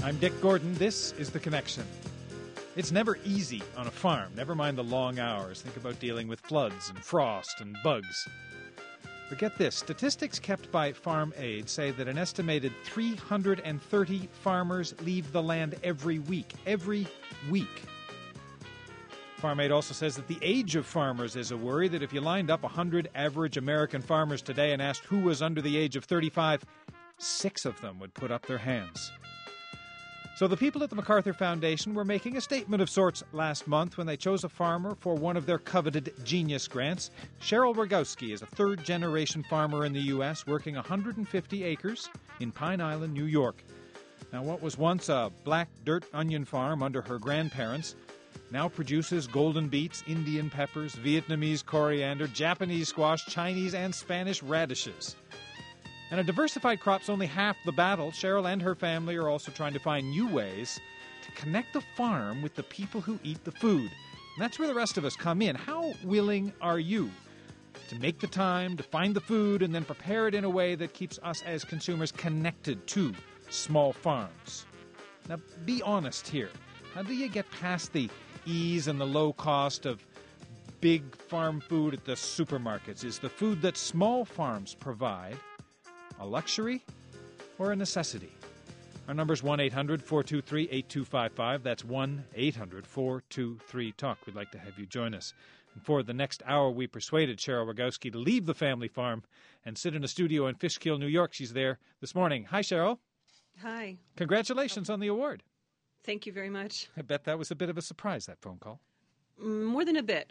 I'm Dick Gordon. This is The Connection. It's never easy on a farm, never mind the long hours. Think about dealing with floods and frost and bugs. But get this, statistics kept by Farm Aid say that an estimated 330 farmers leave the land every week. Every week. Farm Aid also says that the age of farmers is a worry, that if you lined up 100 average American farmers today and asked who was under the age of 35, 6 of them would put up their hands. So the people at the MacArthur Foundation were making a statement of sorts last month when they chose a farmer for one of their coveted Genius grants. Cheryl Rogowski is a third-generation farmer in the U.S. working 150 acres in Pine Island, New York. Now, what was once a black dirt onion farm under her grandparents now produces golden beets, Indian peppers, Vietnamese coriander, Japanese squash, Chinese and Spanish radishes. And a diversified crop's only half the battle. Cheryl and her family are also trying to find new ways to connect the farm with the people who eat the food. And that's where the rest of us come in. How willing are you to make the time to find the food and then prepare it in a way that keeps us as consumers connected to small farms? Now, be honest here. How do you get past the ease and the low cost of big farm food at the supermarkets? Is the food that small farms provide a luxury or a necessity? Our number's 1-800-423-8255. That's 1-800-423-TALK. We'd like to have you join us. And for the next hour, we persuaded Cheryl Rogowski to leave the family farm and sit in a studio in Fishkill, New York. She's there this morning. Hi, Cheryl. Hi. Congratulations on the award. Thank you very much. I bet that was a bit of a surprise, that phone call. More than a bit.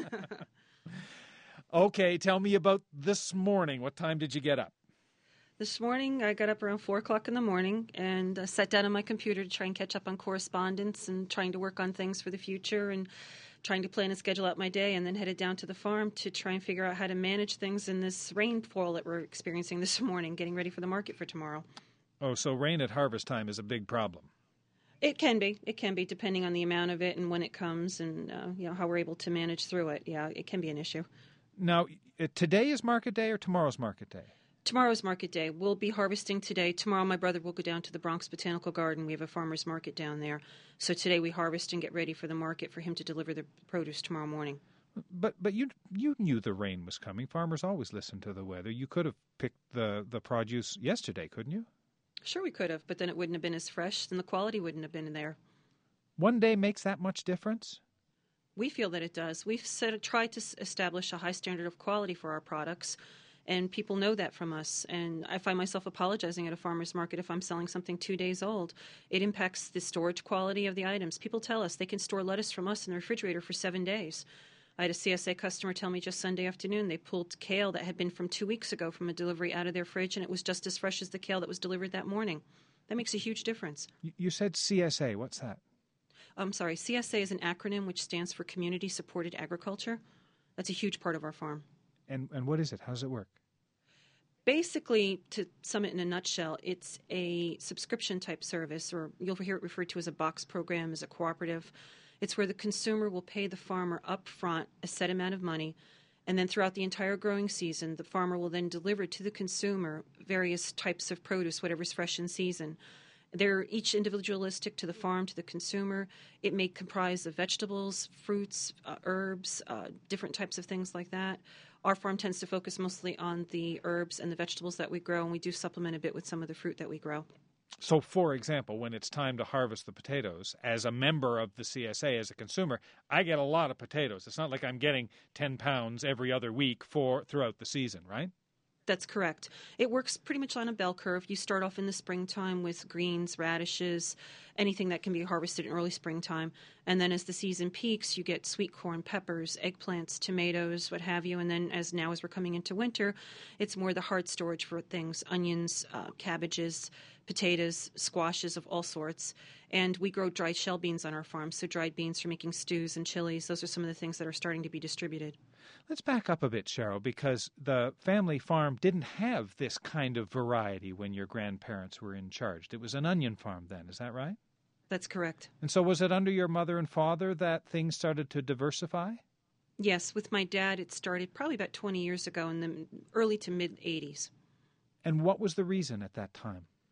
Okay, tell me about this morning. What time did you get up? This morning, I got up around 4 o'clock in the morning and sat down on my computer to try and catch up on correspondence and trying to work on things for the future and trying to plan and schedule out my day, and then headed down to the farm to try and figure out how to manage things in this rainfall that we're experiencing this morning, getting ready for the market for tomorrow. Oh, so rain at harvest time is a big problem. It can be, depending on the amount of it and when it comes and how we're able to manage through it. Yeah, it can be an issue. Now, today is market day or tomorrow's market day? Tomorrow's market day. We'll be harvesting today. Tomorrow my brother will go down to the Bronx Botanical Garden. We have a farmer's market down there. So today we harvest and get ready for the market for him to deliver the produce tomorrow morning. But you knew the rain was coming. Farmers always listen to the weather. You could have picked the produce yesterday, couldn't you? Sure we could have, but then it wouldn't have been as fresh and the quality wouldn't have been there. One day makes that much difference? We feel that it does. We've tried to establish a high standard of quality for our products, and people know that from us. And I find myself apologizing at a farmer's market if I'm selling something 2 days old. It impacts the storage quality of the items. People tell us they can store lettuce from us in the refrigerator for 7 days. I had a CSA customer tell me just Sunday afternoon they pulled kale that had been from 2 weeks ago from a delivery out of their fridge, and it was just as fresh as the kale that was delivered that morning. That makes a huge difference. You said CSA. What's that? I'm sorry. CSA is an acronym which stands for Community Supported Agriculture. That's a huge part of our farm. And what is it? How does it work? Basically, to sum it in a nutshell, it's a subscription-type service, or you'll hear it referred to as a box program, as a cooperative. It's where the consumer will pay the farmer up front a set amount of money, and then throughout the entire growing season, the farmer will then deliver to the consumer various types of produce, whatever's fresh in season. They're each individualistic to the farm, to the consumer. It may comprise of vegetables, fruits, herbs, different types of things like that. Our farm tends to focus mostly on the herbs and the vegetables that we grow, and we do supplement a bit with some of the fruit that we grow. So, for example, when it's time to harvest the potatoes, as a member of the CSA, as a consumer, I get a lot of potatoes. It's not like I'm getting 10 pounds every other week throughout the season, right? That's correct. It works pretty much on a bell curve. You start off in the springtime with greens, radishes, anything that can be harvested in early springtime. And then as the season peaks, you get sweet corn, peppers, eggplants, tomatoes, what have you. And then as we're coming into winter, it's more the hard storage for things, onions, cabbages, potatoes, squashes of all sorts. And we grow dried shell beans on our farm, so dried beans for making stews and chilies. Those are some of the things that are starting to be distributed. Let's back up a bit, Cheryl, because the family farm didn't have this kind of variety when your grandparents were in charge. It was an onion farm then, is that right? That's correct. And so was it under your mother and father that things started to diversify? Yes, with my dad it started probably about 20 years ago in the early to mid-'80s. And what was the reason at that time?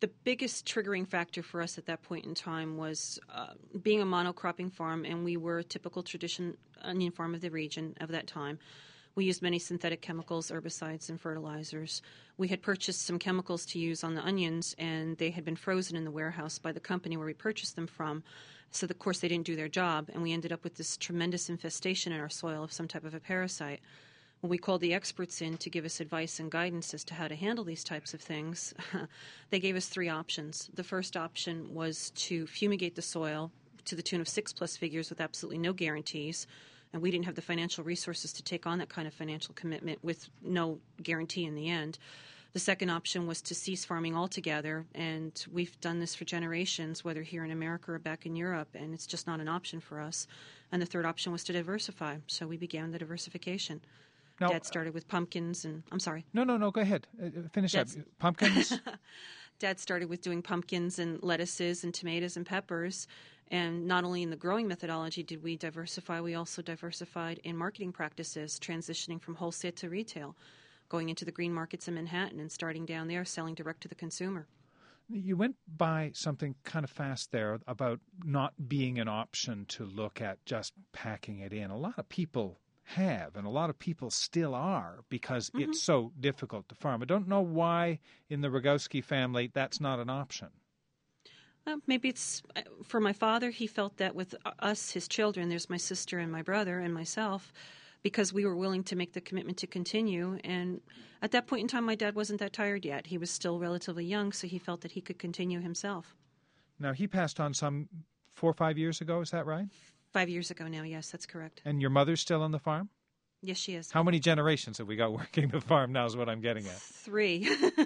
the biggest triggering factor for us at that point in time was being a monocropping farm, and we were a typical tradition onion farm of the region of that time. We used many synthetic chemicals, herbicides, and fertilizers. We had purchased some chemicals to use on the onions, and they had been frozen in the warehouse by the company where we purchased them from. So, of course, they didn't do their job, and we ended up with this tremendous infestation in our soil of some type of a parasite. When we called the experts in to give us advice and guidance as to how to handle these types of things, they gave us 3 options. The first option was to fumigate the soil to the tune of 6+ figures with absolutely no guarantees, and we didn't have the financial resources to take on that kind of financial commitment with no guarantee in the end. The second option was to cease farming altogether, and we've done this for generations, whether here in America or back in Europe, and it's just not an option for us. And the third option was to diversify, so we began the diversification. Now, Dad started with pumpkins, and I'm sorry. No, go ahead. Finish up. Pumpkins? Dad started with doing pumpkins and lettuces and tomatoes and peppers. And not only in the growing methodology did we diversify, we also diversified in marketing practices, transitioning from wholesale to retail, going into the green markets in Manhattan and starting down there, selling direct to the consumer. You went by something kind of fast there about not being an option to look at just packing it in. A lot of people have, and a lot of people still are, because it's so difficult to farm. I don't know why in the Rogowski family that's not an option. Maybe it's for my father. He felt that with us, his children, there's my sister and my brother and myself, because we were willing to make the commitment to continue. And at that point in time, my dad wasn't that tired yet. He was still relatively young, so he felt that he could continue himself. Now, he passed on some 4 or 5 years ago, is that right? 5 years ago now, yes, that's correct. And your mother's still on the farm? Yes, she is. How many generations have we got working the farm now is what I'm getting at. 3.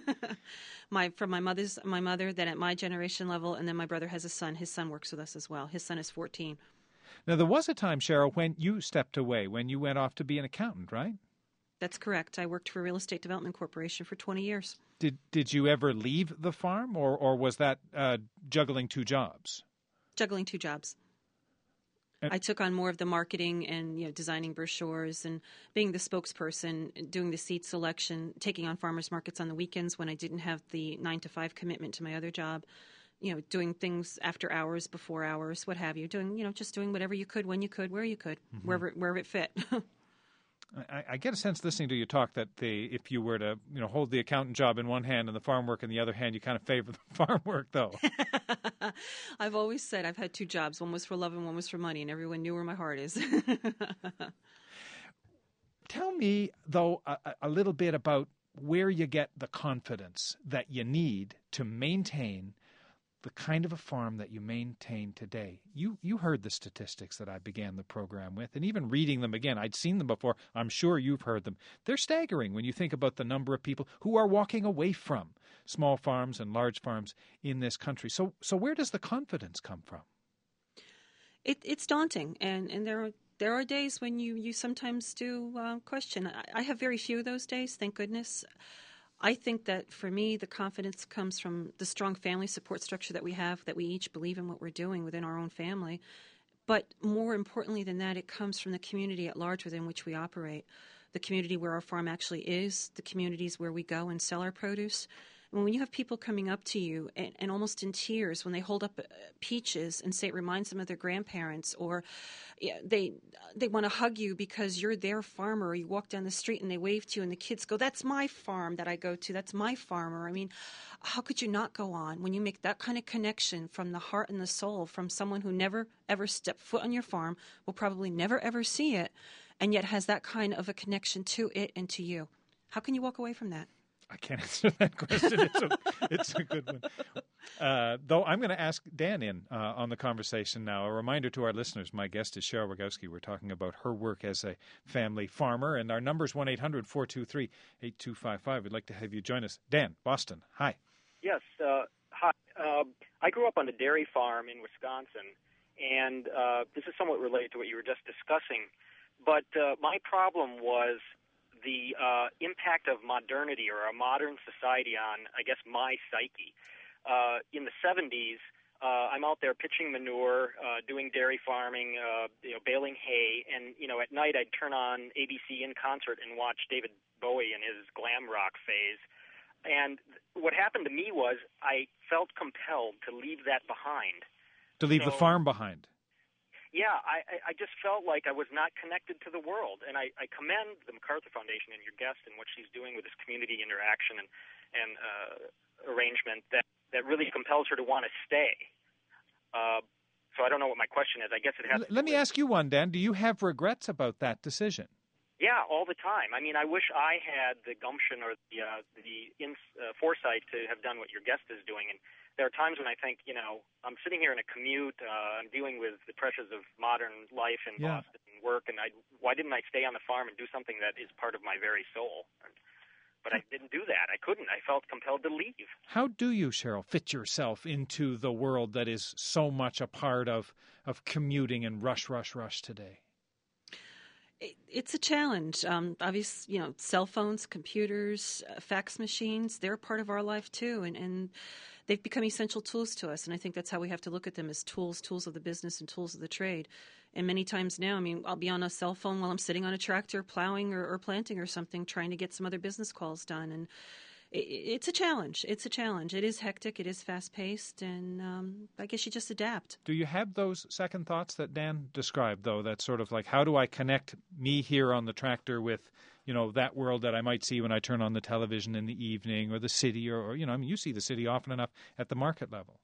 From my mother, then at my generation level, and then my brother has a son. His son works with us as well. His son is 14. Now, there was a time, Cheryl, when you stepped away, when you went off to be an accountant, right? That's correct. I worked for Real Estate Development Corporation for 20 years. Did you ever leave the farm, or was that juggling 2 jobs? Juggling 2 jobs. I took on more of the marketing and designing brochures and being the spokesperson, doing the seed selection, taking on farmers markets on the weekends when I didn't have the 9 to 5 commitment to my other job, doing things after hours, before hours, what have you, just doing whatever you could, when you could, where you could, wherever it fit. I get a sense listening to you talk that if you were to hold the accountant job in one hand and the farm work in the other hand, you kind of favor the farm work, though. I've always said I've had 2 jobs. One was for love and one was for money, and everyone knew where my heart is. Tell me, though, a little bit about where you get the confidence that you need to maintain the kind of a farm that you maintain today. You heard the statistics that I began the program with, and even reading them again, I'd seen them before. I'm sure you've heard them. They're staggering when you think about the number of people who are walking away from small farms and large farms in this country. So where does the confidence come from? It's daunting, and there are days when you sometimes do question. I have very few of those days, thank goodness. I think that for me, the confidence comes from the strong family support structure that we have, that we each believe in what we're doing within our own family. But more importantly than that, it comes from the community at large within which we operate, the community where our farm actually is, the communities where we go and sell our produce. And when you have people coming up to you and almost in tears when they hold up peaches and say it reminds them of their grandparents, or they want to hug you because you're their farmer, or you walk down the street and they wave to you and the kids go, "That's my farm that I go to, that's my farmer." I mean, how could you not go on when you make that kind of connection from the heart and the soul from someone who never ever stepped foot on your farm, will probably never ever see it, and yet has that kind of a connection to it and to you? How can you walk away from that? I can't answer that question. It's a good one. Though I'm going to ask Dan in on the conversation now. A reminder to our listeners, my guest is Cheryl Rogowski. We're talking about her work as a family farmer, and our number is 1-800-423-8255. We'd like to have you join us. Dan, Boston, hi. Yes, hi. I grew up on a dairy farm in Wisconsin, and this is somewhat related to what you were just discussing. But my problem was the impact of modernity or a modern society on, I guess, my psyche. In the 70s, I'm out there pitching manure, doing dairy farming, baling hay, and at night I'd turn on ABC in concert and watch David Bowie in his glam rock phase. And what happened to me was I felt compelled to leave that behind. To leave the farm behind. Yeah, I just felt like I was not connected to the world. And I commend the MacArthur Foundation and your guest and what she's doing with this community interaction and arrangement that really compels her to want to stay. So I don't know what my question is. I guess it has. Let me ask you one, Dan. Do you have regrets about that decision? Yeah, all the time. I mean, I wish I had the gumption or the foresight to have done what your guest is doing. And there are times when I think, I'm sitting here in a commute, I'm dealing with the pressures of modern life in Boston and work, and why didn't I stay on the farm and do something that is part of my very soul? But I didn't do that. I couldn't. I felt compelled to leave. How do you, Cheryl, fit yourself into the world that is so much a part of commuting and rush today? It's a challenge. Obviously, cell phones, computers, fax machines, they're a part of our life too. And they've become essential tools to us. And I think that's how we have to look at them as tools of the business and tools of the trade. And many times now, I'll be on a cell phone while I'm sitting on a tractor plowing or planting or something, trying to get some other business calls done. And it's a challenge. It is hectic. It is fast-paced. And I guess you just adapt. Do you have those second thoughts that Dan described, though? That's sort of like, how do I connect me here on the tractor with, that world that I might see when I turn on the television in the evening, or the city, or you see the city often enough at the market level.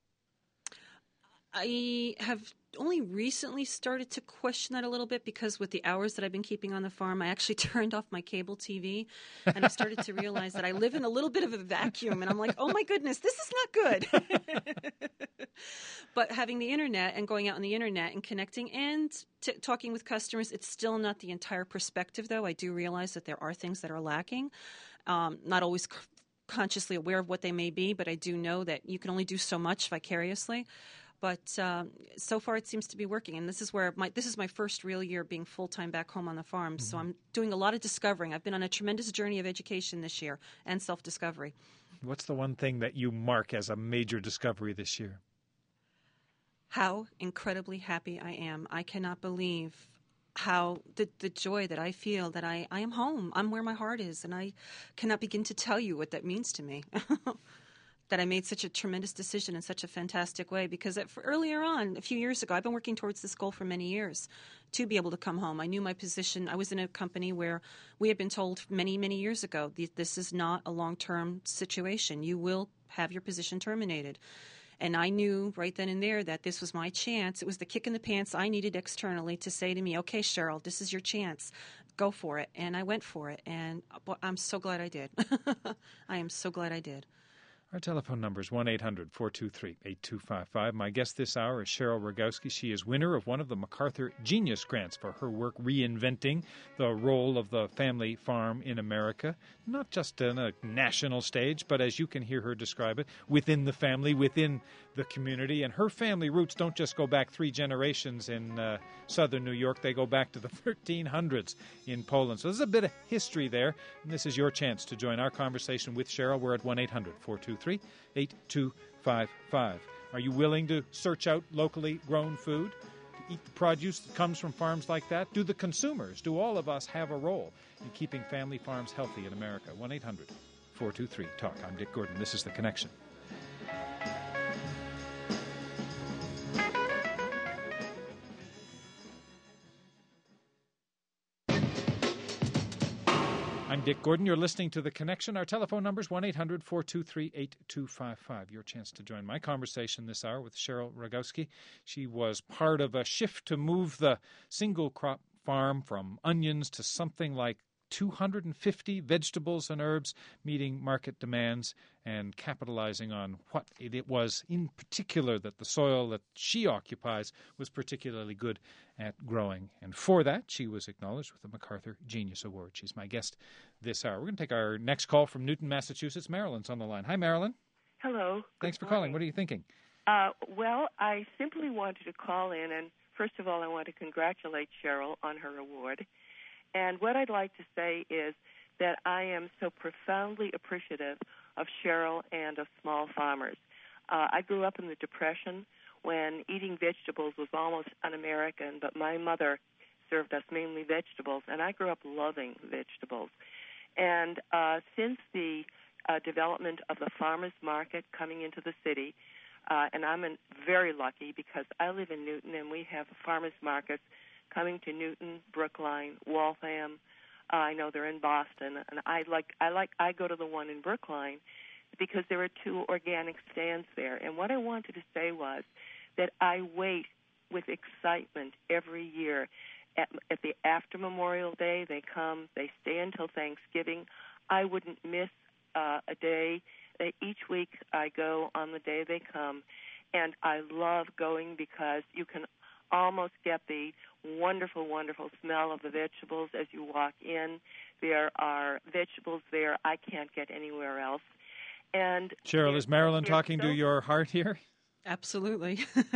I have only recently started to question that a little bit because with the hours that I've been keeping on the farm, I actually turned off my cable TV, and I started to realize that I live in a little bit of a vacuum, and I'm like, oh my goodness, this is not good. But having the internet and going out on the internet and connecting and talking with customers, it's still not the entire perspective, though. I do realize that there are things that are lacking, not always consciously aware of what they may be, but I do know that you can only do so much vicariously. But so far, it seems to be working, and this is my first real year being full-time back home on the farm. Mm-hmm. So I'm doing a lot of discovering. I've been on a tremendous journey of education this year and self-discovery. What's the one thing that you mark as a major discovery this year? How incredibly happy I am. I cannot believe how the joy that I feel that I am home. I'm where my heart is, and I cannot begin to tell you what that means to me. That I made such a tremendous decision in such a fantastic way, because earlier on, a few years ago, I've been working towards this goal for many years to be able to come home. I knew my position. I was in a company where we had been told many, many years ago, this is not a long-term situation. You will have your position terminated. And I knew right then and there that this was my chance. It was the kick in the pants I needed externally to say to me, okay, Cheryl, this is your chance. Go for it. And I went for it. And I'm so glad I did. I am so glad I did. Our telephone number is 1-800-423-8255. My guest this hour is Cheryl Rogowski. She is winner of one of the MacArthur Genius Grants for her work reinventing the role of the family farm in America, not just on a national stage, but as you can hear her describe it, within the family, within the community. And her family roots don't just go back 3 generations in southern New York. They go back to the 1300s in Poland. So there's a bit of history there. And this is your chance to join our conversation with Cheryl. We're at 1-800-423-8255. Are you willing to search out locally grown food, to eat the produce that comes from farms like that? Do the consumers, do all of us have a role in keeping family farms healthy in America? 1-800-423-TALK. I'm Dick Gordon. This is The Connection. I'm Dick Gordon. You're listening to The Connection. Our telephone number is 1-800-423-8255. Your chance to join my conversation this hour with Cheryl Rogowski. She was part of a shift to move the single-crop farm from onions to something like 250 vegetables and herbs, meeting market demands and capitalizing on what it was in particular that the soil that she occupies was particularly good at growing. And for that, she was acknowledged with the MacArthur Genius Award. She's my guest this hour. We're going to take our next call from Newton, Massachusetts. Marilyn's on the line. Hi, Marilyn. Hello. Thanks for calling. What are you thinking? Well, I simply wanted to call in, and first of all, I want to congratulate Cheryl on her award. And what I'd like to say is that I am so profoundly appreciative of Cheryl and of small farmers. I grew up in the Depression when eating vegetables was almost un-American, but my mother served us mainly vegetables, and I grew up loving vegetables. And since the development of the farmers market coming into the city. And I'm very lucky because I live in Newton, and we have farmers markets coming to Newton, Brookline, Waltham. I know they're in Boston, and I go to the one in Brookline because there are 2 organic stands there. And what I wanted to say was that I wait with excitement every year. At the after Memorial Day, they come, they stay until Thanksgiving. I wouldn't miss a day. Each week I go on the day they come, and I love going because you can almost get the wonderful, wonderful smell of the vegetables as you walk in. There are vegetables there I can't get anywhere else. And Cheryl, is Marilyn talking to your heart here? Absolutely.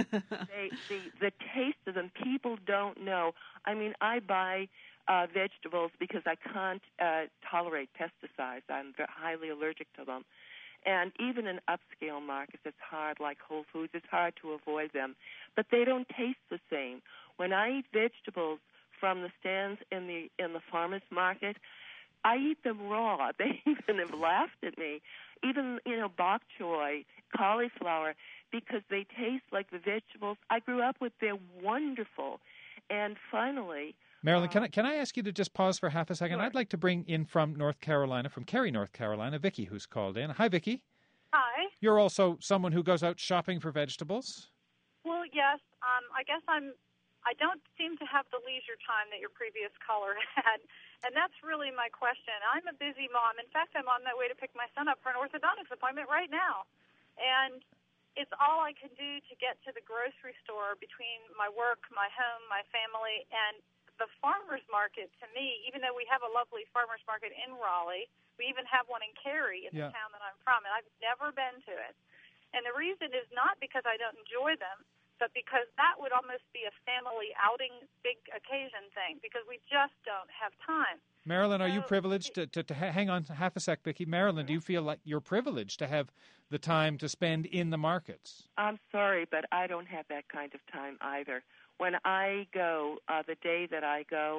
The taste of them, people don't know. I mean, I buy vegetables because I can't tolerate pesticides. I'm highly allergic to them. And even in upscale markets, it's hard, like Whole Foods, it's hard to avoid them. But they don't taste the same. When I eat vegetables from the stands in the farmers market, I eat them raw. They even have laughed at me. Even, bok choy, cauliflower, because they taste like the vegetables I grew up with. They're wonderful. And finally, Marilyn, can I ask you to just pause for half a second? Sure. I'd like to bring in from North Carolina, from Cary, North Carolina, Vicki, who's called in. Hi, Vicki. Hi. You're also someone who goes out shopping for vegetables? Well, yes. I guess I don't seem to have the leisure time that your previous caller had, and that's really my question. I'm a busy mom. In fact, I'm on my way to pick my son up for an orthodontist appointment right now, and it's all I can do to get to the grocery store between my work, my home, my family, and the farmers market. To me, even though we have a lovely farmers market in Raleigh, we even have one in Cary, in the town that I'm from, and I've never been to it. And the reason is not because I don't enjoy them, but because that would almost be a family outing, big occasion thing, because we just don't have time. Marilyn, are you privileged to hang on half a sec, Vicki? Marilyn, do you feel like you're privileged to have the time to spend in the markets? I'm sorry, but I don't have that kind of time either. When I go, the day that I go,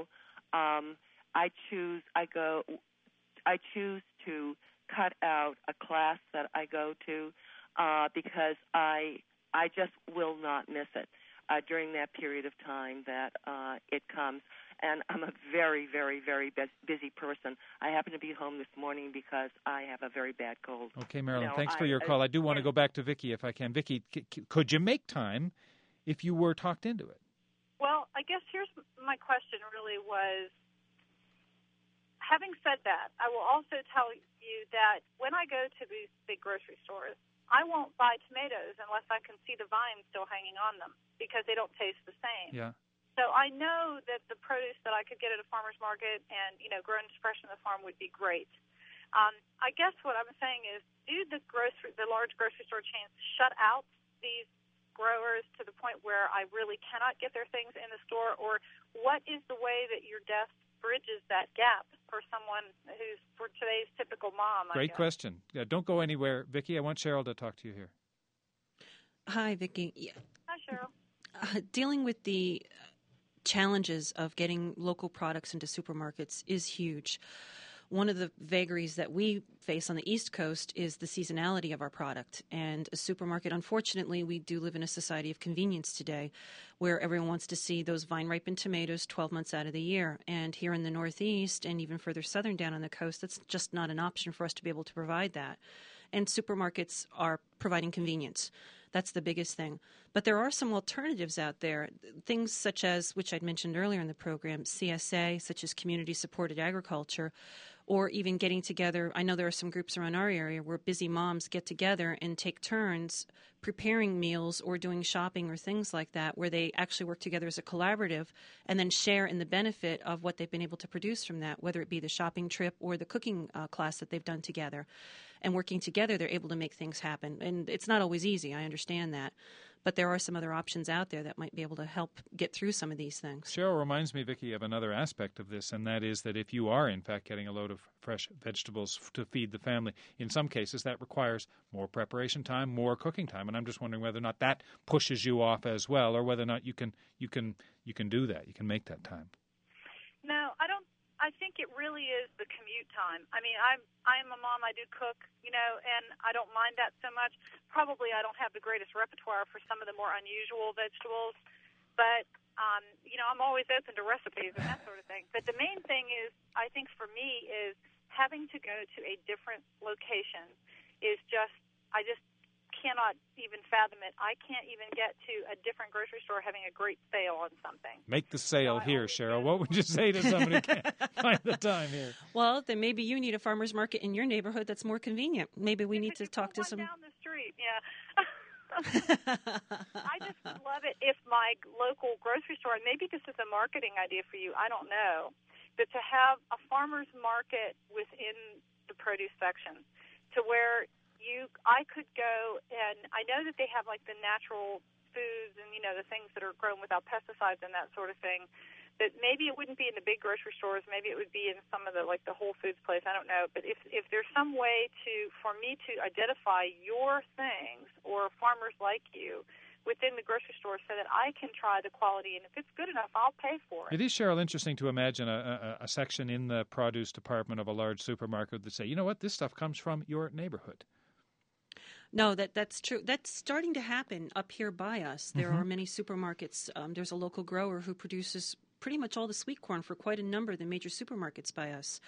I choose to cut out a class that I go to because I just will not miss it during that period of time that it comes. And I'm a very, very, very busy person. I happen to be home this morning because I have a very bad cold. Okay, Marilyn, thanks for your call. I do want to go back to Vicki if I can. Vicki, could you make time if you were talked into it? Well, I guess here's my question really was, having said that, I will also tell you that when I go to these big grocery stores, I won't buy tomatoes unless I can see the vines still hanging on them because they don't taste the same. Yeah. So I know that the produce that I could get at a farmer's market and, grown fresh on the farm would be great. I guess what I'm saying is, do the large grocery store chains shut out these growers to the point where I really cannot get their things in the store? Or what is the way that your desk bridges that gap for someone who's, for today's typical mom? Great question. Don't go anywhere, Vicki. I want Cheryl to talk to you here. Hi, Vicki. Yeah. Hi, Cheryl. Dealing with the challenges of getting local products into supermarkets is huge. One of the vagaries that we face on the East Coast is the seasonality of our product. And a supermarket, unfortunately, we do live in a society of convenience today where everyone wants to see those vine-ripened tomatoes 12 months out of the year. And here in the Northeast and even further southern down on the coast, that's just not an option for us to be able to provide that. And supermarkets are providing convenience. That's the biggest thing. But there are some alternatives out there, things such as, which I'd mentioned earlier in the program, CSA, such as community-supported agriculture, or even getting together. I know there are some groups around our area where busy moms get together and take turns preparing meals or doing shopping or things like that, where they actually work together as a collaborative and then share in the benefit of what they've been able to produce from that, whether it be the shopping trip or the cooking class that they've done together. And working together, they're able to make things happen. And it's not always easy, I understand that. But there are some other options out there that might be able to help get through some of these things. Cheryl reminds me, Vicki, of another aspect of this, and that is that if you are, in fact, getting a load of fresh vegetables to feed the family, in some cases that requires more preparation time, more cooking time. And I'm just wondering whether or not that pushes you off as well, or whether or not you can do that. You can make that time. No, I I think it really is the commute time. I mean, I'm a mom. I do cook, and I don't mind that so much. Probably I don't have the greatest repertoire for some of the more unusual vegetables, but I'm always open to recipes and that sort of thing. But the main thing is, I think for me, is having to go to a different location is I just cannot even fathom it. I can't even get to a different grocery store having a great sale on something. Make the sale here, Cheryl. What would you say to somebody who can't find the time here? Well, then maybe you need a farmer's market in your neighborhood that's more convenient. Maybe we need to talk to some down the street. Yeah. I just would love it if my local grocery store, and maybe this is a marketing idea for you, I don't know, but to have a farmer's market within the produce section to where I could go, and I know that they have like the natural foods and the things that are grown without pesticides and that sort of thing. But maybe it wouldn't be in the big grocery stores. Maybe it would be in some of the like the Whole Foods place. I don't know. But if there's some way for me to identify your things or farmers like you within the grocery store so that I can try the quality, and if it's good enough, I'll pay for it. It is, Cheryl, interesting to imagine a section in the produce department of a large supermarket that say, you know what, this stuff comes from your neighborhood. No, that's true. That's starting to happen up here by us. There are many supermarkets. There's a local grower who produces pretty much all the sweet corn for quite a number of the major supermarkets by us.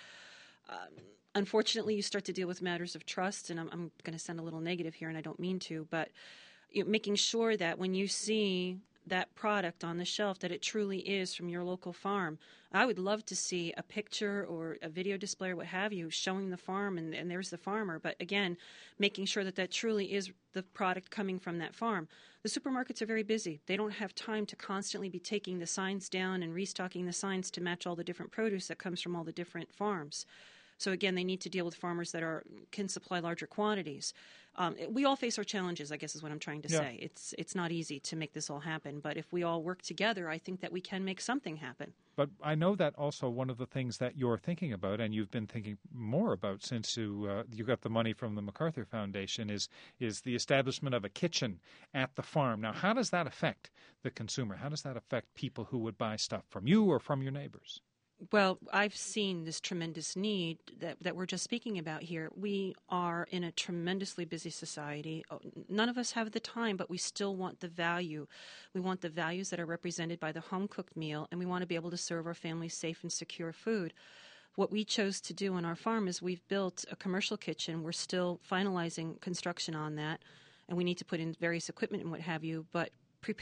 Unfortunately, you start to deal with matters of trust, and I'm going to sound a little negative here, and I don't mean to, but making sure that when you see that product on the shelf, that it truly is from your local farm. I would love to see a picture or a video display or what have you showing the farm, and there's the farmer. But again, making sure that truly is the product coming from that farm. The supermarkets are very busy. They don't have time to constantly be taking the signs down and restocking the signs to match all the different produce that comes from all the different farms. So again, they need to deal with farmers that can supply larger quantities. We all face our challenges, I guess is what I'm trying to say. It's not easy to make this all happen, but if we all work together, I think that we can make something happen. But I know that also one of the things that you're thinking about, and you've been thinking more about since you got the money from the MacArthur Foundation, is the establishment of a kitchen at the farm. Now, how does that affect the consumer? How does that affect people who would buy stuff from you or from your neighbors? Well, I've seen this tremendous need that we're just speaking about here. We are in a tremendously busy society. None of us have the time, but we still want the value. We want the values that are represented by the home-cooked meal, and we want to be able to serve our families safe and secure food. What we chose to do on our farm is we've built a commercial kitchen. We're still finalizing construction on that, and we need to put in various equipment and what have you, but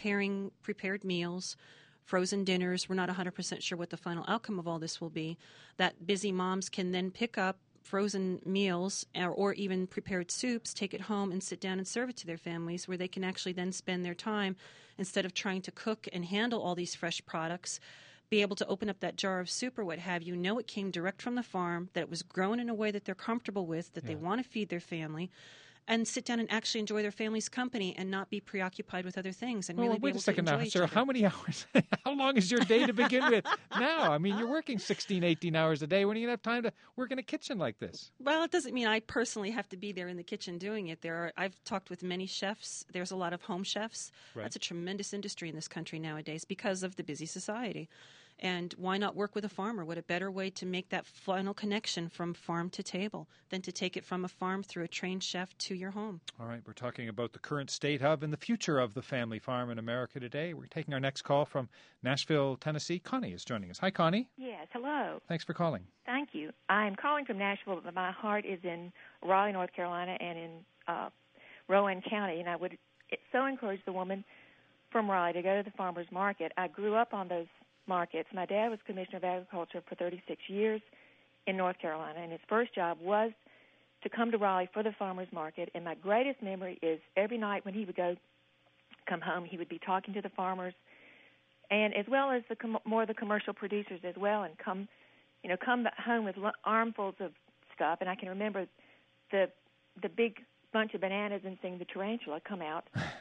prepared meals, frozen dinners. We're not 100% sure what the final outcome of all this will be. That busy moms can then pick up frozen meals or even prepared soups, take it home and sit down and serve it to their families, where they can actually then spend their time, instead of trying to cook and handle all these fresh products, be able to open up that jar of soup or what have you, know it came direct from the farm, that it was grown in a way that they're comfortable with, that they want to feed their family, and sit down and actually enjoy their family's company and not be preoccupied with other things. And really wait a second now, Sarah. How many hours? How long is your day to begin with now? I mean, you're working 16, 18 hours a day. When are you going to have time to work in a kitchen like this? Well, it doesn't mean I personally have to be there in the kitchen doing it. I've talked with many chefs. There's a lot of home chefs. Right. That's a tremendous industry in this country nowadays because of the busy society. And why not work with a farmer? What a better way to make that final connection from farm to table than to take it from a farm through a trained chef to your home. All right, we're talking about the current state of and the future of the family farm in America today. We're taking our next call from Nashville, Tennessee. Connie is joining us. Hi, Connie. Yes, hello. Thanks for calling. Thank you. I'm calling from Nashville, but my heart is in Raleigh, North Carolina, and in Rowan County. And I would so encourage the woman from Raleigh to go to the farmer's market. I grew up on those markets. My dad was Commissioner of Agriculture for 36 years in North Carolina, and his first job was to come to Raleigh for the farmer's market. And my greatest memory is every night when he would come home, he would be talking to the farmers, and as well as more of the commercial producers as well, and come home with armfuls of stuff. And I can remember the big bunch of bananas and seeing the tarantula come out.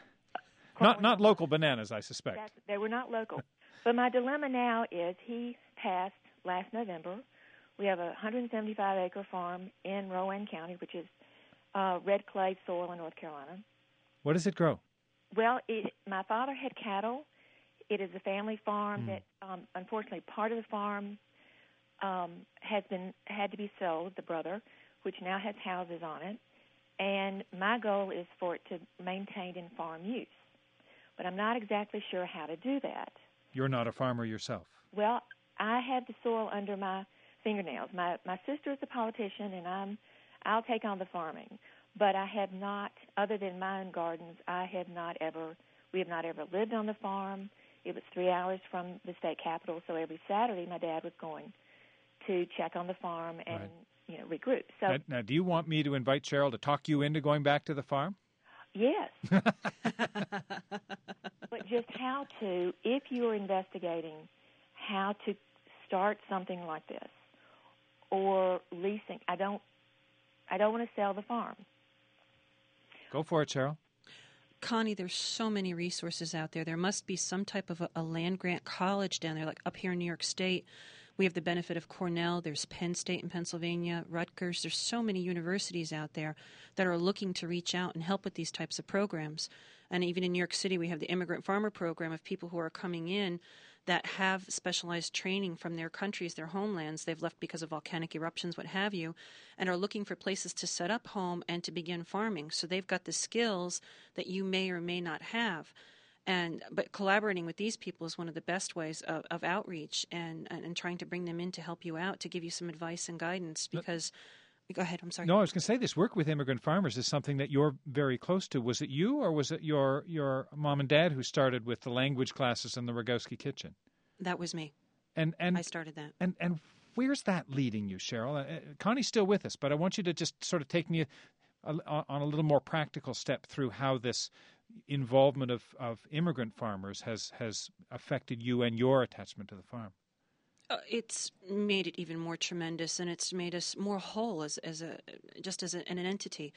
Not local bananas, I suspect. They were not local. But my dilemma now is he passed last November. We have a 175-acre farm in Rowan County, which is red clay soil in North Carolina. What does it grow? Well, my father had cattle. It is a family farm that, unfortunately, part of the farm had to be sold, the brother, which now has houses on it. And my goal is for it to maintain in farm use. But I'm not exactly sure how to do that. You're not a farmer yourself. Well, I have the soil under my fingernails. My sister is a politician, and I'll take on the farming. But I have not, other than my own gardens, we have not ever lived on the farm. It was 3 hours from the state capitol, so every Saturday my dad was going to check on the farm and regroup. So now, do you want me to invite Cheryl to talk you into going back to the farm? Yes. But just how to, if you're investigating how to start something like this or leasing, I don't want to sell the farm. Go for it, Cheryl. Connie, there's so many resources out there. There must be some type of a land-grant college down there, like up here in New York State. We have the benefit of Cornell. There's Penn State in Pennsylvania, Rutgers. There's so many universities out there that are looking to reach out and help with these types of programs. And even in New York City, we have the Immigrant Farmer Program of people who are coming in that have specialized training from their countries, their homelands. They've left because of volcanic eruptions, what have you, and are looking for places to set up home and to begin farming. So they've got the skills that you may or may not have. But collaborating with these people is one of the best ways of outreach and trying to bring them in to help you out, to give you some advice and guidance. Because, go ahead, I'm sorry. No, I was going to say this work with immigrant farmers is something that you're very close to. Was it you or was it your mom and dad who started with the language classes in the Rogowski kitchen? That was me. And I started that. And where's that leading you, Cheryl? Connie's still with us, but I want you to just sort of take me on a little more practical step through how this involvement of immigrant farmers has affected you and your attachment to the farm. It's made it even more tremendous, and it's made us more whole as an entity.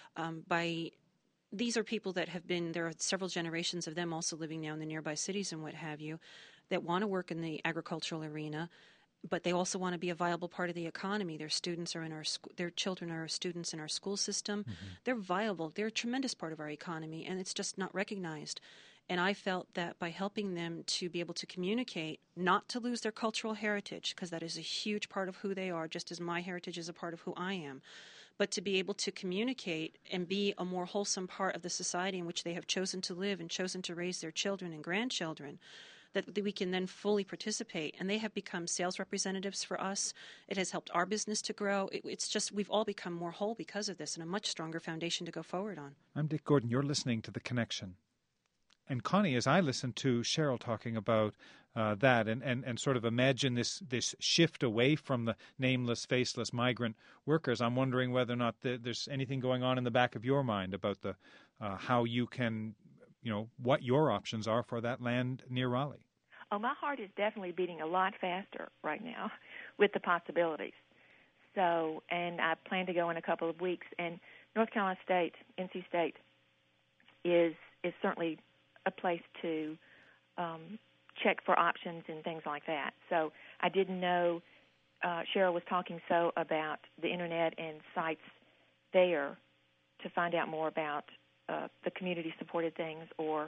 These are people that have been, there are several generations of them also living now in the nearby cities and what have you, that want to work in the agricultural arena, but they also want to be a viable part of the economy. Their students are in our their children are students in our school system. Mm-hmm. They're viable. They're a tremendous part of our economy, and it's just not recognized. And I felt that by helping them to be able to communicate, not to lose their cultural heritage, because that is a huge part of who they are, just as my heritage is a part of who I am, but to be able to communicate and be a more wholesome part of the society in which they have chosen to live and chosen to raise their children and grandchildren, that we can then fully participate. And they have become sales representatives for us. It has helped our business to grow. It's just we've all become more whole because of this and a much stronger foundation to go forward on. I'm Dick Gordon. You're listening to The Connection. And Connie, as I listened to Cheryl talking about that and sort of imagine this shift away from the nameless, faceless migrant workers, I'm wondering whether or not there's anything going on in the back of your mind about the how you can, what your options are for that land near Raleigh. Oh, my heart is definitely beating a lot faster right now with the possibilities. So, and I plan to go in a couple of weeks. And North Carolina State, NC State, is certainly a place to check for options and things like that. So I didn't know Cheryl was talking about the Internet and sites there to find out more about the community-supported things or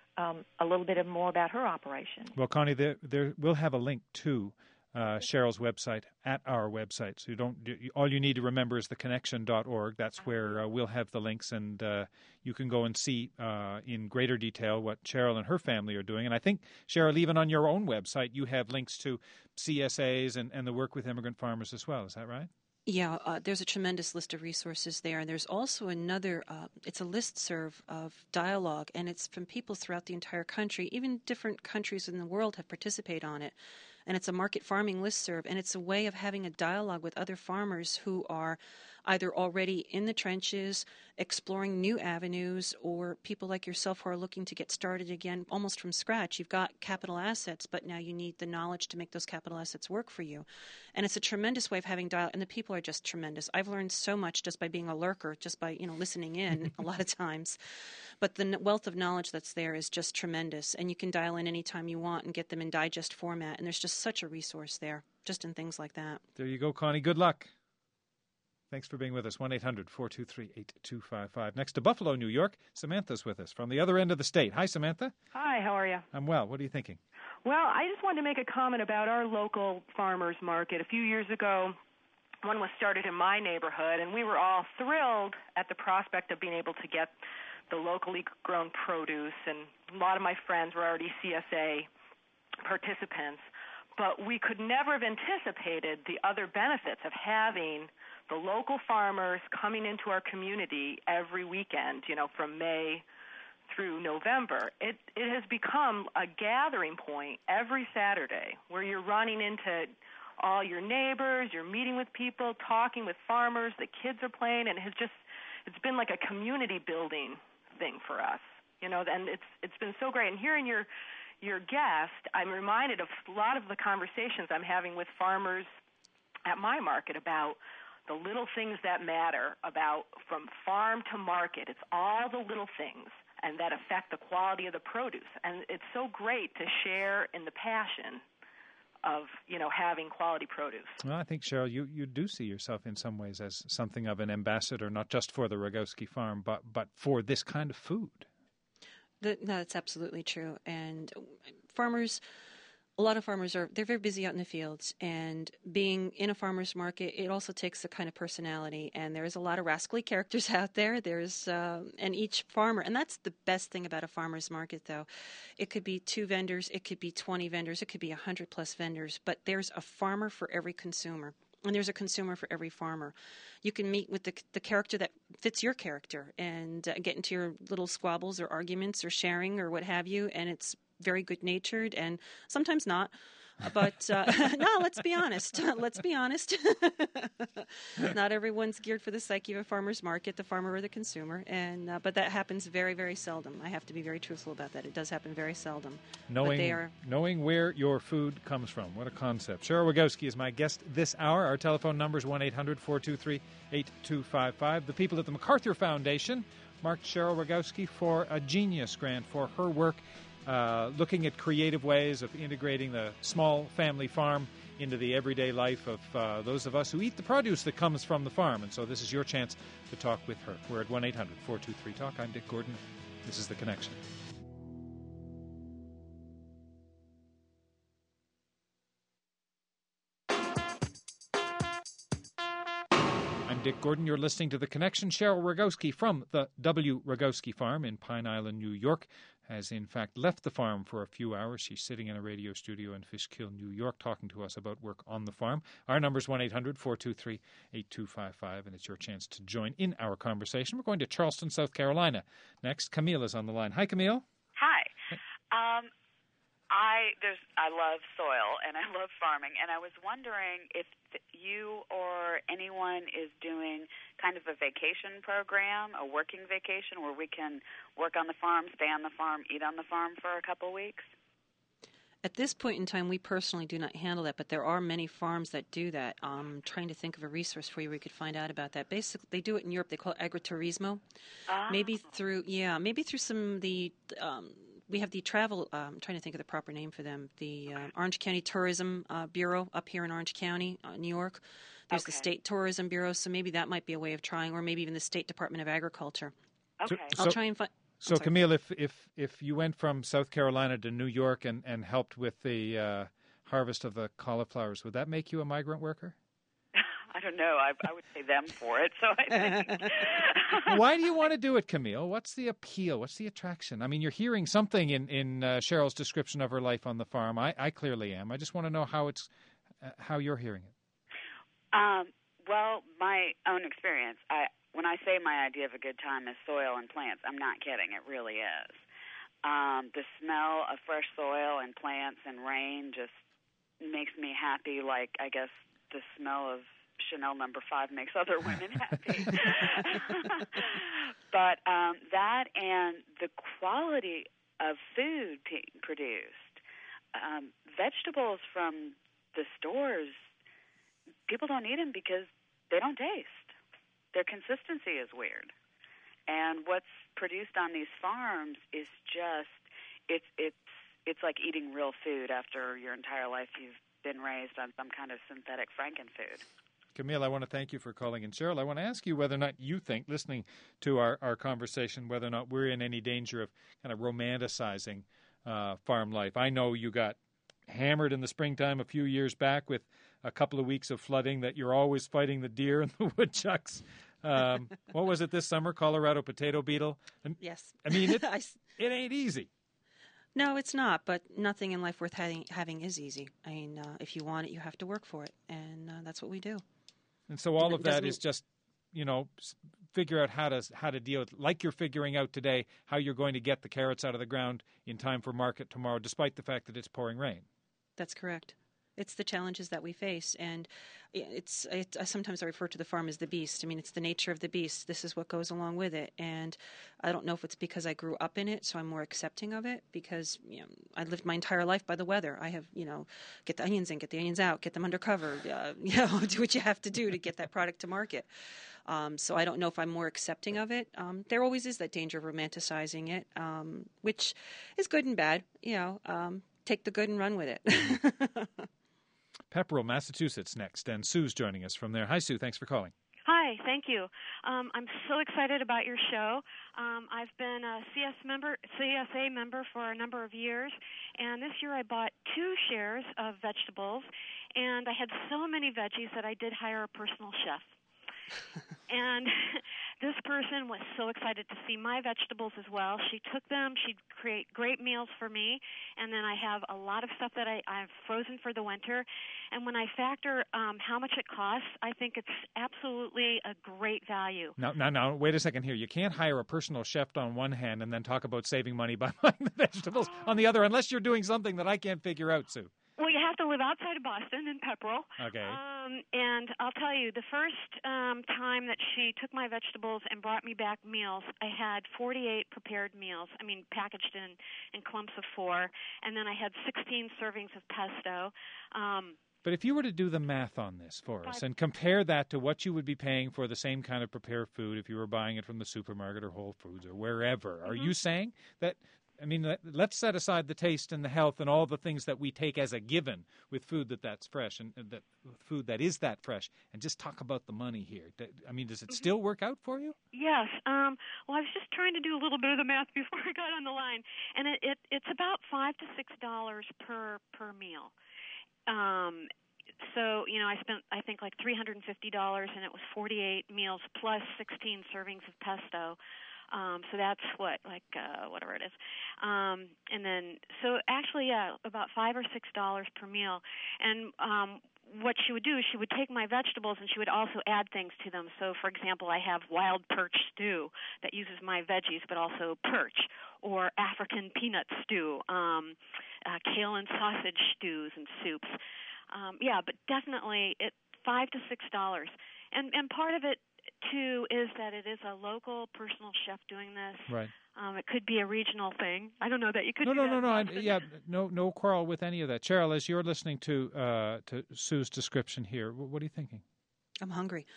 a little bit more about her operation. Well, Connie, there we'll have a link to Cheryl's website at our website. So all you need to remember is theconnection.org. That's where we'll have the links, and you can go and see in greater detail what Cheryl and her family are doing. And I think, Cheryl, even on your own website, you have links to CSAs and the work with immigrant farmers as well. Is that right? Yeah, there's a tremendous list of resources there, and there's also another, it's a listserv of dialogue, and it's from people throughout the entire country. Even different countries in the world have participated on it. And it's a market farming listserv, and it's a way of having a dialogue with other farmers who are either already in the trenches, exploring new avenues, or people like yourself who are looking to get started again almost from scratch. You've got capital assets, but now you need the knowledge to make those capital assets work for you. And it's a tremendous way of having dialogue, and the people are just tremendous. I've learned so much just by being a lurker, just by listening in a lot of times. But the wealth of knowledge that's there is just tremendous, and you can dial in anytime you want and get them in digest format, and there's just such a resource there, just in things like that. There you go, Connie. Good luck. Thanks for being with us. 1-800-423-8255. Next to Buffalo, New York, Samantha's with us from the other end of the state. Hi, Samantha. Hi, how are you? I'm well. What are you thinking? Well, I just wanted to make a comment about our local farmers market. A few years ago, one was started in my neighborhood, and we were all thrilled at the prospect of being able to get the locally grown produce, and a lot of my friends were already CSA participants. But we could never have anticipated the other benefits of having the local farmers coming into our community every weekend, from May through November. It has become a gathering point every Saturday where you're running into all your neighbors, you're meeting with people, talking with farmers, the kids are playing, and it's been like a community building thing for us, and it's been so great. And hearing your guest, I'm reminded of a lot of the conversations I'm having with farmers at my market about the little things that matter, about from farm to market. It's all the little things and that affect the quality of the produce. And it's so great to share in the passion of, having quality produce. Well, I think, Cheryl, you do see yourself in some ways as something of an ambassador, not just for the Rogowski farm, but for this kind of food. That's absolutely true. And a lot of farmers they're very busy out in the fields, and being in a farmer's market, it also takes a kind of personality, and there's a lot of rascally characters out there. And each farmer, and that's the best thing about a farmer's market, though. It could be 2 vendors, it could be 20 vendors, it could be 100 plus vendors, but there's a farmer for every consumer. And there's a consumer for every farmer. You can meet with the character that fits your character and get into your little squabbles or arguments or sharing or what have you, and it's very good-natured and sometimes not. But no, let's be honest. Let's be honest. Not everyone's geared for the psyche of a farmer's market, the farmer or the consumer, and but that happens very, very seldom. I have to be very truthful about that. It does happen very seldom. Knowing where your food comes from. What a concept. Cheryl Rogowski is my guest this hour. Our telephone number is 1-800-423-8255. The people at the MacArthur Foundation marked Cheryl Rogowski for a Genius Grant for her work looking at creative ways of integrating the small family farm into the everyday life of those of us who eat the produce that comes from the farm. And so this is your chance to talk with her. We're at 1-800-423-TALK. I'm Dick Gordon. This is The Connection. I'm Dick Gordon. You're listening to The Connection. Cheryl Rogowski from the W. Rogowski Farm in Pine Island, New York, has in fact left the farm for a few hours. She's sitting in a radio studio in Fishkill, New York, talking to us about work on the farm. Our number is 1-800-423-8255, and it's your chance to join in our conversation. We're going to Charleston, South Carolina. Next, Camille is on the line. Hi, Camille. Hi. I love soil and I love farming, and I was wondering if you or anyone is doing kind of a vacation program, a working vacation, where we can work on the farm, stay on the farm, eat on the farm for a couple weeks. At this point in time, we personally do not handle that, but there are many farms that do that. I'm trying to think of a resource for you where you could find out about that. Basically, they do it in Europe. They call it agriturismo. Maybe through some of the we have the travel, I'm trying to think of the proper name for them, the Orange County Tourism Bureau up here in Orange County, New York. There's the State Tourism Bureau, so maybe that might be a way of trying, or maybe even the State Department of Agriculture. Okay. I'll try and find... So, Camille, if you went from South Carolina to New York and helped with the harvest of the cauliflowers, would that make you a migrant worker? I don't know. I would pay them for it, so I think... Why do you want to do it, Camille? What's the appeal? What's the attraction? I mean, you're hearing something in Cheryl's description of her life on the farm. I clearly am. I just want to know how you're hearing it. Well, my own experience, when I say my idea of a good time is soil and plants, I'm not kidding. It really is. The smell of fresh soil and plants and rain just makes me happy, like I guess the smell of Chanel No. 5 makes other women happy. But that and the quality of food produced, vegetables from the stores, people don't eat them because they don't taste. Their consistency is weird. And what's produced on these farms is just, it's like eating real food after your entire life you've been raised on some kind of synthetic frankenfood. Camille, I want to thank you for calling in. Cheryl, I want to ask you whether or not you think, listening to our conversation, whether or not we're in any danger of kind of romanticizing farm life. I know you got hammered in the springtime a few years back with a couple of weeks of flooding that you're always fighting the deer and the woodchucks. What was it this summer? Colorado potato beetle? Yes. I mean, it ain't easy. No, it's not, but nothing in life worth having is easy. I mean, if you want it, you have to work for it, and that's what we do. And so all of that is just, figure out how to deal with, like you're figuring out today, how you're going to get the carrots out of the ground in time for market tomorrow, despite the fact that it's pouring rain. That's correct. It's the challenges that we face, and sometimes I refer to the farm as the beast. I mean, it's the nature of the beast. This is what goes along with it, and I don't know if it's because I grew up in it, so I'm more accepting of it, because I lived my entire life by the weather. I have, get the onions in, get the onions out, get them under cover, do what you have to do to get that product to market. So I don't know if I'm more accepting of it. There always is that danger of romanticizing it, which is good and bad. Take the good and run with it. Pepperell, Massachusetts next, and Sue's joining us from there. Hi, Sue. Thanks for calling. Hi, thank you. I'm so excited about your show. I've been a CSA member for a number of years, and this year I bought 2 shares of vegetables, and I had so many veggies that I did hire a personal chef. And this person was so excited to see my vegetables as well. She took them. She'd create great meals for me. And then I have a lot of stuff that I've frozen for the winter. And when I factor how much it costs, I think it's absolutely a great value. Now, wait a second here. You can't hire a personal chef on one hand and then talk about saving money by buying the vegetables on the other, unless you're doing something that I can't figure out, Sue. Well, you have to live outside of Boston in Pepperell. Okay. And I'll tell you, the first time that she took my vegetables and brought me back meals, I had 48 prepared meals, packaged in clumps of 4, and then I had 16 servings of pesto. But if you were to do the math on this for us and compare that to what you would be paying for the same kind of prepared food if you were buying it from the supermarket or Whole Foods or wherever, are you saying that... let's set aside the taste and the health and all the things that we take as a given with food that's fresh and that food that is that fresh, and just talk about the money here. Does it still work out for you? Yes. Well, I was just trying to do a little bit of the math before I got on the line, and it's about $5 to $6 per meal. So, I spent, I think, like $350, and it was 48 meals plus 16 servings of pesto. So that's whatever it is. And then, so actually, about $5 or $6 per meal. And what she would do is she would take my vegetables and she would also add things to them. So, for example, I have wild perch stew that uses my veggies, but also perch, or African peanut stew, kale and sausage stews and soups. But definitely $5 to $6. And part of it, too, is that it is a local personal chef doing this. Right. It could be a regional thing. I don't know that you could. No quarrel with any of that. Cheryl, as you're listening to Sue's description here, what are you thinking? I'm hungry.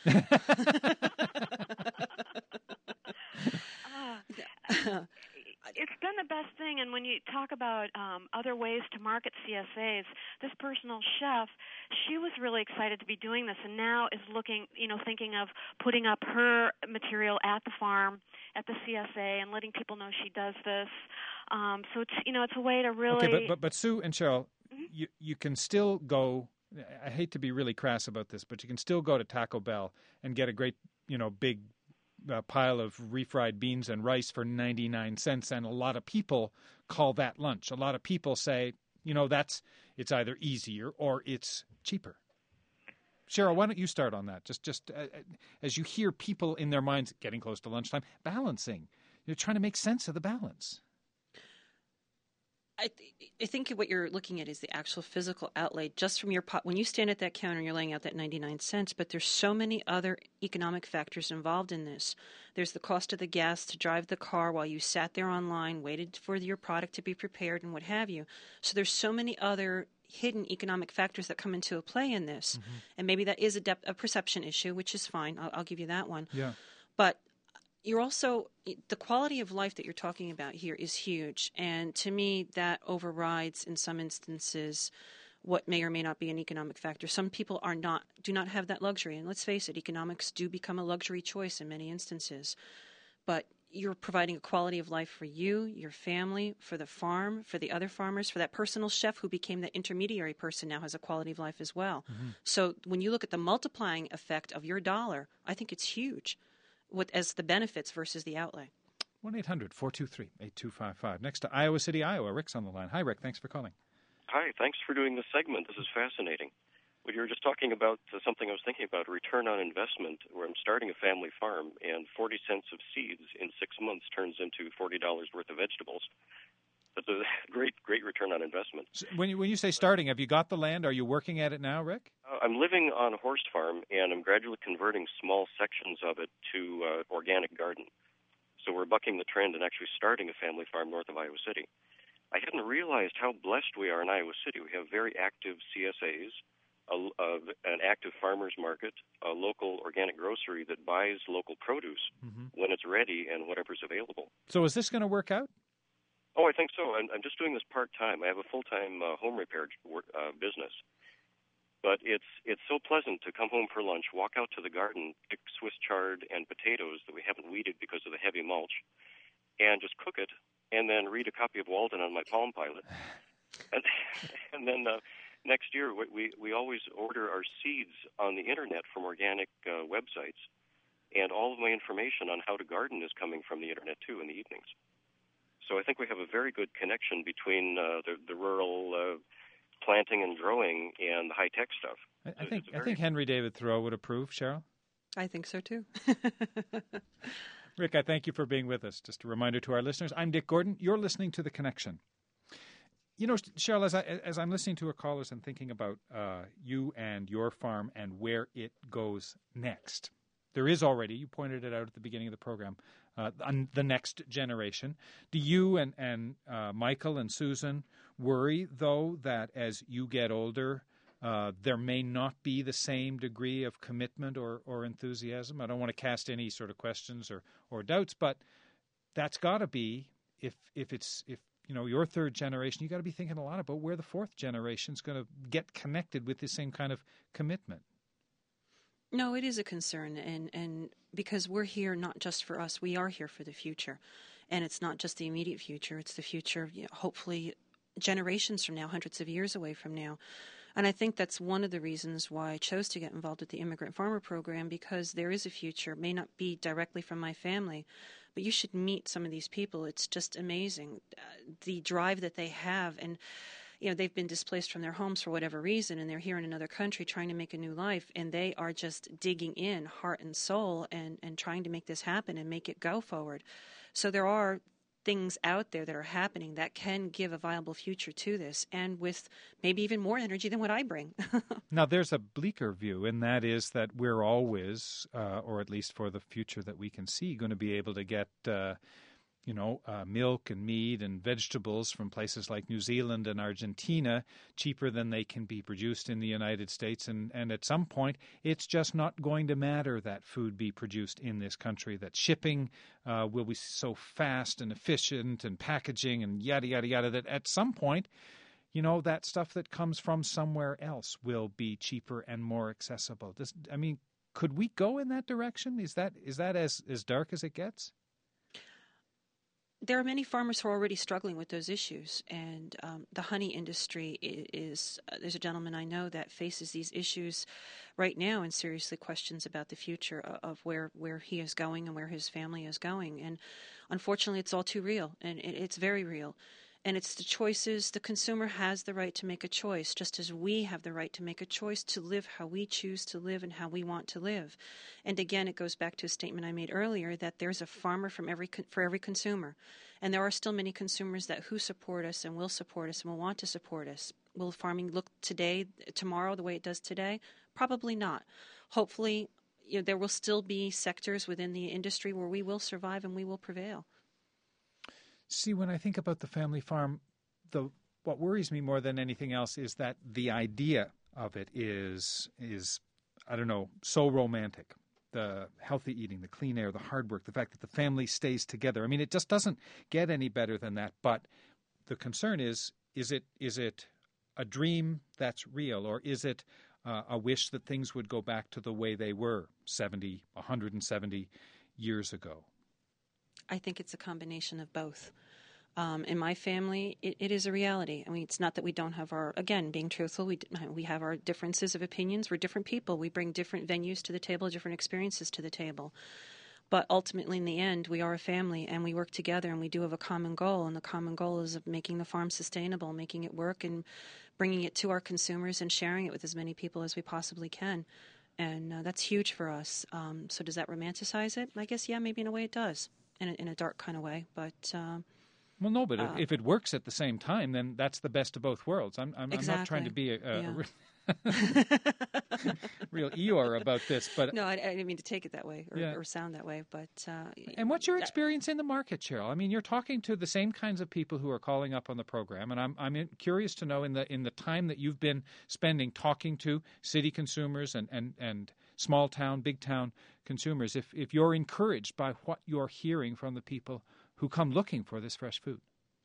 It's been the best thing, and when you talk about other ways to market CSAs, this personal chef, she was really excited to be doing this, and now is thinking of putting up her material at the farm, at the CSA, and letting people know she does this. So it's a way to really. Okay, but Sue and Cheryl, you can still go. I hate to be really crass about this, but you can still go to Taco Bell and get a great, big pile of refried beans and rice for 99 cents, and a lot of people call that lunch. A lot of people say, it's either easier or it's cheaper. Cheryl, why don't you start on that? Just as you hear people in their minds getting close to lunchtime, balancing. You're trying to make sense of the balance. I think what you're looking at is the actual physical outlay just from your pot. When you stand at that counter and you're laying out that 99 cents, but there's so many other economic factors involved in this. There's the cost of the gas to drive the car while you sat there online, waited for your product to be prepared and what have you. So there's so many other hidden economic factors that come into play in this. Mm-hmm. And maybe that is a perception issue, which is fine. I'll give you that one. Yeah. But you're also, the quality of life that you're talking about here is huge. And to me, that overrides, in some instances, what may or may not be an economic factor. Some people do not have that luxury. And let's face it, economics do become a luxury choice in many instances. But you're providing a quality of life for you, your family, for the farm, for the other farmers, for that personal chef who became the intermediary person now has a quality of life as well. Mm-hmm. So when you look at the multiplying effect of your dollar, I think it's huge as the benefits versus the outlay. 1-800-423-8255. Next to Iowa City, Iowa. Rick's on the line. Hi, Rick. Thanks for calling. Hi. Thanks for doing this segment. This is fascinating. Well, you were just talking about something I was thinking about, return on investment, where I'm starting a family farm, and 40 cents of seeds in 6 months turns into $40 worth of vegetables. That's a great return on investment. So when you say starting, have you got the land? Are you working at it now, Rick? I'm living on a horse farm, and I'm gradually converting small sections of it to organic garden. So we're bucking the trend and actually starting a family farm north of Iowa City. I hadn't realized how blessed we are in Iowa City. We have very active CSAs, an active farmers market, a local organic grocery that buys local produce when it's ready and whatever's available. So is this going to work out? Oh, I think so. I'm just doing this part-time. I have a full-time home repair business. But it's so pleasant to come home for lunch, walk out to the garden, pick Swiss chard and potatoes that we haven't weeded because of the heavy mulch, and just cook it, and then read a copy of Walden on my Palm Pilot. And then next year, we always order our seeds on the Internet from organic websites, and all of my information on how to garden is coming from the Internet, too, in the evenings. So I think we have a very good connection between the rural planting and growing and the high-tech stuff. I think Henry David Thoreau would approve, Cheryl. I think so, too. Rick, I thank you for being with us. Just a reminder to our listeners, I'm Dick Gordon. You're listening to The Connection. You know, Cheryl, as I'm listening to our callers and thinking about you and your farm and where it goes next, there is already, you pointed it out at the beginning of the program, the next generation. Do you and Michael and Susan worry, though, that as you get older, there may not be the same degree of commitment or enthusiasm? I don't want to cast any sort of questions or doubts, but that's got to be, if you know, your third generation, you got to be thinking a lot about where the fourth generation is going to get connected with the same kind of commitment. No, it is a concern, and because we're here not just for us, we are here for the future. And it's not just the immediate future, it's the future, hopefully generations from now, hundreds of years away from now. And I think that's one of the reasons why I chose to get involved with the Immigrant Farmer Program, because there is a future. It may not be directly from my family, but you should meet some of these people. It's just amazing, the drive that they have. And they've been displaced from their homes for whatever reason, and they're here in another country trying to make a new life, and they are just digging in heart and soul and trying to make this happen and make it go forward. So there are things out there that are happening that can give a viable future to this, and with maybe even more energy than what I bring. Now, there's a bleaker view, and that is that we're always, or at least for the future that we can see, going to be able to get milk and meat and vegetables from places like New Zealand and Argentina cheaper than they can be produced in the United States. And at some point, it's just not going to matter that food be produced in this country, that shipping will be so fast and efficient and packaging and yada, yada, yada, that at some point, that stuff that comes from somewhere else will be cheaper and more accessible. Could we go in that direction? Is that as dark as it gets? There are many farmers who are already struggling with those issues, and the honey industry is there's a gentleman I know that faces these issues right now and seriously questions about the future of where he is going and where his family is going. And unfortunately, it's all too real, and it's very real. And it's the choices. The consumer has the right to make a choice, just as we have the right to make a choice to live how we choose to live and how we want to live. And again, it goes back to a statement I made earlier that there's a farmer for every consumer. And there are still many consumers who support us and will support us and will want to support us. Will farming look tomorrow, the way it does today? Probably not. Hopefully, there will still be sectors within the industry where we will survive and we will prevail. See, when I think about the family farm, what worries me more than anything else is that the idea of it is I don't know, so romantic. The healthy eating, the clean air, the hard work, the fact that the family stays together. I mean, it just doesn't get any better than that. But the concern is it a dream that's real, or is it a wish that things would go back to the way they were 170 years ago? I think it's a combination of both. In my family, it is a reality. I mean, it's not that we don't have our, again, being truthful, we have our differences of opinions. We're different people. We bring different venues to the table, different experiences to the table. But ultimately, in the end, we are a family, and we work together, and we do have a common goal. And the common goal is of making the farm sustainable, making it work, and bringing it to our consumers and sharing it with as many people as we possibly can. And that's huge for us. So does that romanticize it? I guess, yeah, maybe in a way it does, in a dark kind of way. But well, no, but if it works at the same time, then that's the best of both worlds. I'm not trying to be a real Eeyore about this, but no, I didn't mean to take it that way or sound that way. But and what's your experience in the market, Cheryl? I mean, you're talking to the same kinds of people who are calling up on the program, and I'm curious to know in the time that you've been spending talking to city consumers and small town, big town consumers, if you're encouraged by what you're hearing from the people who come looking for this fresh food.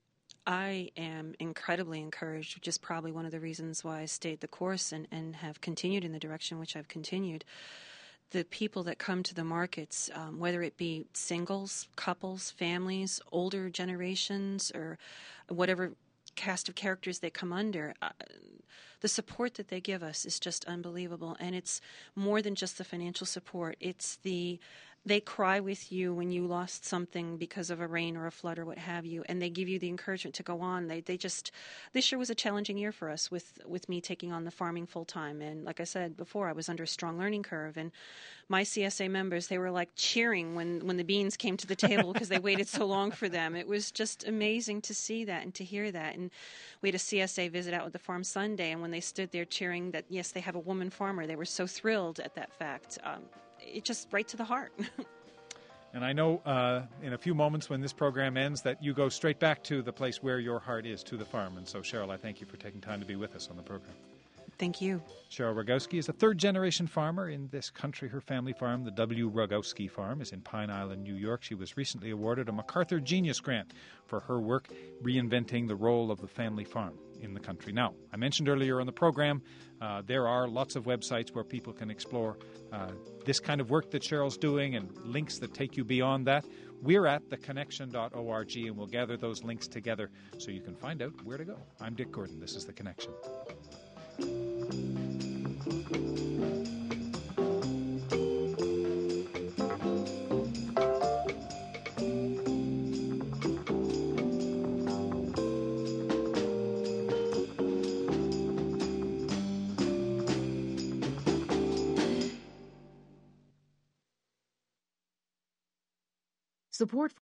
I am incredibly encouraged, which is probably one of the reasons why I stayed the course and have continued in the direction which I've continued. The people that come to the markets, whether it be singles, couples, families, older generations, or whatever cast of characters they come under, the support that they give us is just unbelievable. And it's more than just the financial support. It's they cry with you when you lost something because of a rain or a flood or what have you, and they give you the encouragement to go on. This year was a challenging year for us with me taking on the farming full time. And like I said before, I was under a strong learning curve, and my CSA members, they were like cheering when the beans came to the table because they waited so long for them. It was just amazing to see that and to hear that. And we had a CSA visit out with the farm Sunday, and when they stood there cheering that, yes, they have a woman farmer, they were so thrilled at that fact. It just right to the heart. And I know in a few moments when this program ends that you go straight back to the place where your heart is, to the farm. And so, Cheryl, I thank you for taking time to be with us on the program. Thank you. Cheryl Rogowski is a third-generation farmer in this country. Her family farm, the W. Rogowski Farm, is in Pine Island, New York. She was recently awarded a MacArthur Genius Grant for her work reinventing the role of the family farm in the country. Now, I mentioned earlier on the program, there are lots of websites where people can explore this kind of work that Cheryl's doing and links that take you beyond that. We're at theconnection.org, and we'll gather those links together so you can find out where to go. I'm Dick Gordon. This is The Connection. Support